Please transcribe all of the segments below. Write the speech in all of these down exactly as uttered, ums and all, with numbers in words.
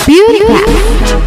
Beauty Class.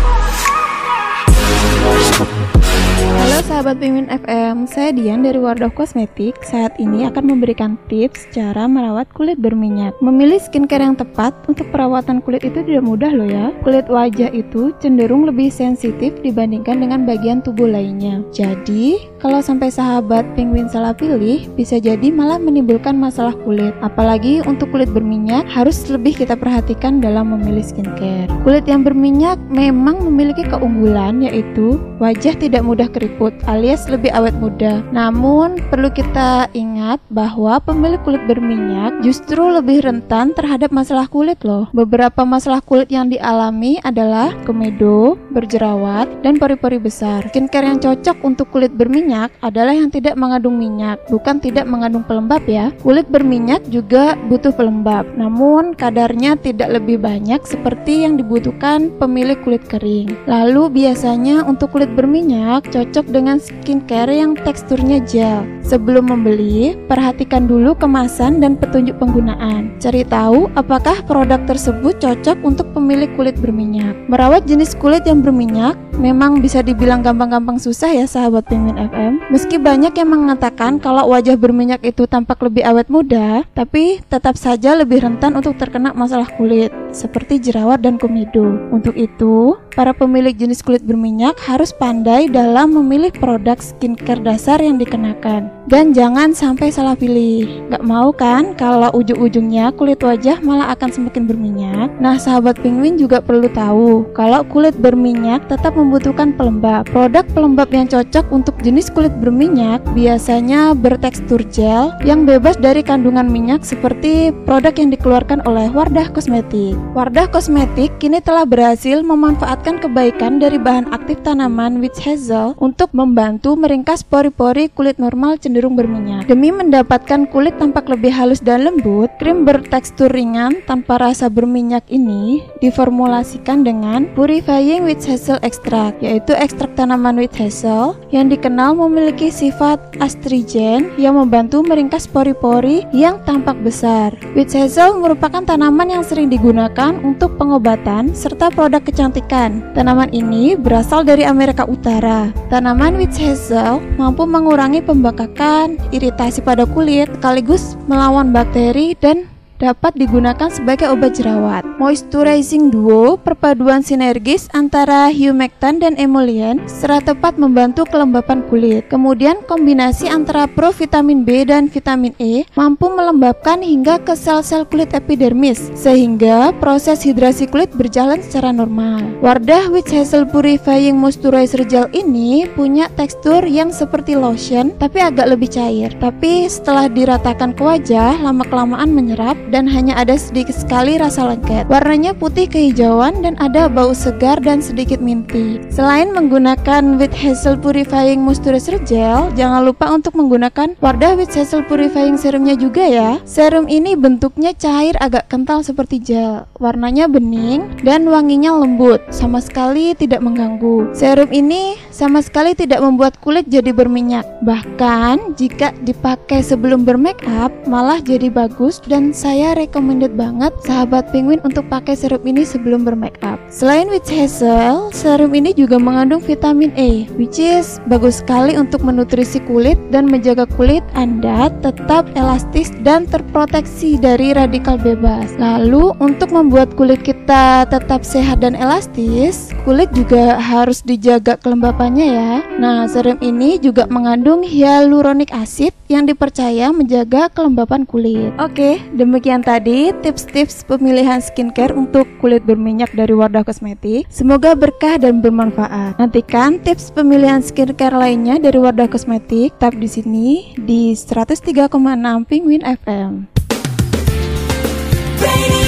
Halo sahabat Penguin F M, saya Dian dari Wardah Kosmetik. Saat ini akan memberikan tips cara merawat kulit berminyak. Memilih skincare yang tepat untuk perawatan kulit itu tidak mudah loh ya. Kulit wajah itu cenderung lebih sensitif dibandingkan dengan bagian tubuh lainnya. Jadi, kalau sampai sahabat penguin salah pilih, bisa jadi malah menimbulkan masalah kulit. Apalagi untuk kulit berminyak, harus lebih kita perhatikan dalam memilih skincare. Kulit yang berminyak memang memiliki keunggulan, yaitu wajah tidak mudah keriput alias lebih awet muda. Namun perlu kita ingat bahwa pemilik kulit berminyak justru lebih rentan terhadap masalah kulit loh. Beberapa masalah kulit yang dialami adalah komedo, berjerawat, dan pori-pori besar. Skincare yang cocok untuk kulit berminyak adalah yang tidak mengandung minyak, bukan tidak mengandung pelembab ya. Kulit berminyak juga butuh pelembab, namun kadarnya tidak lebih banyak seperti yang dibutuhkan pemilik kulit kering. Lalu biasanya untuk kulit berminyak cocok dengan skincare yang teksturnya gel. Sebelum membeli, perhatikan dulu kemasan dan petunjuk penggunaan. Cari tahu apakah produk tersebut cocok untuk pemilik kulit berminyak. Merawat jenis kulit yang berminyak memang bisa dibilang gampang-gampang susah ya sahabat Penguin F M. Meski banyak yang mengatakan kalau wajah berminyak itu tampak lebih awet muda, tapi tetap saja lebih rentan untuk terkena masalah kulit seperti jerawat dan komedo. Untuk itu, para pemilik jenis kulit berminyak harus pandai dalam memilih produk skincare dasar yang dikenakan. Dan jangan sampai salah pilih. Gak mau kan kalau ujung-ujungnya kulit wajah malah akan semakin berminyak? Nah, sahabat penguin juga perlu tahu kalau kulit berminyak tetap membutuhkan pelembab. Produk pelembab yang cocok untuk jenis kulit berminyak biasanya bertekstur gel yang bebas dari kandungan minyak seperti produk yang dikeluarkan oleh Wardah Kosmetik. Wardah Kosmetik kini telah berhasil memanfaatkan kebaikan dari bahan aktif tanaman witch hazel untuk membantu meringkas pori-pori kulit normal cenderung berminyak. Demi mendapatkan kulit tampak lebih halus dan lembut, krim bertekstur ringan tanpa rasa berminyak ini diformulasikan dengan Purifying Witch Hazel Extract, yaitu ekstrak tanaman witch hazel yang dikenal memiliki sifat astringen yang membantu meringkas pori-pori yang tampak besar. Witch hazel merupakan tanaman yang sering digunakan untuk pengobatan serta produk kecantikan. Tanaman ini berasal dari Amerika Utara. Tanaman witch hazel mampu mengurangi pembakakan, iritasi pada kulit, sekaligus melawan bakteri dan dapat digunakan sebagai obat jerawat. Moisturizing duo, perpaduan sinergis antara humectant dan emollient secara tepat membantu kelembapan kulit. Kemudian kombinasi antara provitamin B dan vitamin E mampu melembabkan hingga ke sel-sel kulit epidermis sehingga proses hidrasi kulit berjalan secara normal. Wardah Witch Hazel Purifying Moisturizer Gel ini punya tekstur yang seperti lotion tapi agak lebih cair. Tapi setelah diratakan ke wajah, lama-kelamaan menyerap dan hanya ada sedikit sekali rasa lengket. Warnanya putih kehijauan dan ada bau segar dan sedikit minty. Selain menggunakan Witch Hazel Purifying Moisturizer Gel, jangan lupa untuk menggunakan Wardah Witch Hazel Purifying Serumnya juga ya. Serum ini bentuknya cair agak kental seperti gel. Warnanya bening dan wanginya lembut, sama sekali tidak mengganggu. Serum ini sama sekali tidak membuat kulit jadi berminyak. Bahkan jika dipakai sebelum bermake up malah jadi bagus, dan saya recommended banget sahabat penguin untuk pakai serum ini sebelum bermake up. Selain witch hazel, serum ini juga mengandung vitamin E, which is bagus sekali untuk menutrisi kulit dan menjaga kulit Anda tetap elastis dan terproteksi dari radikal bebas. Lalu untuk membuat kulit kita tetap sehat dan elastis, kulit juga harus dijaga kelembapannya ya. Nah, serum ini juga mengandung hyaluronic acid yang dipercaya menjaga kelembapan kulit. Oke, demikian tadi tips-tips pemilihan skincare untuk kulit berminyak dari Wardah Kosmetik. Semoga berkah dan bermanfaat. Nantikan tips pemilihan skincare lainnya dari Wardah Kosmetik tetap di sini di seratus tiga koma enam Penguin F M.